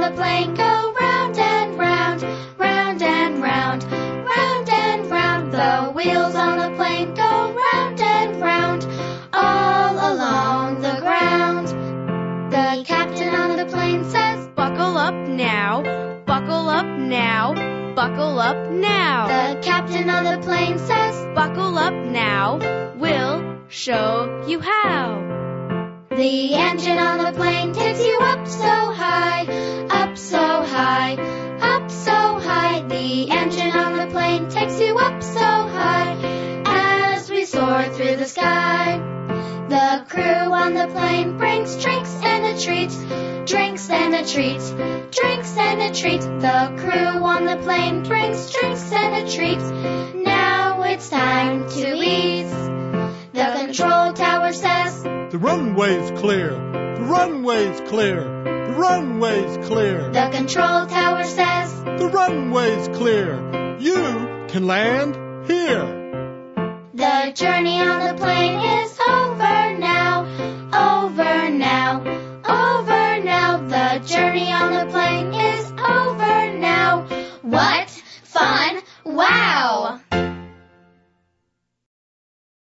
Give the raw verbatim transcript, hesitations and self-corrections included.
the plane go round and round, round and round, round and round. The wheels on the plane go round and round, all along the ground. The captain on the plane says, "Buckle up now, buckle up now, buckle up now." The captain on the plane says, "Buckle up now, we'll show you how." The engine on the plane takes you up so high, up so high, up so high. The engine on the plane takes you up so high as we soar through the sky. The crew on the plane brings drinks and a treat, drinks and a treat, drinks and a treat. The crew on the plane brings drinks and a treat. Now it's time to eat. The control tower says, "The runway's clear, the runway's clear, the runway's clear." The control tower says, "The runway's clear, you can land here." The journey on the plane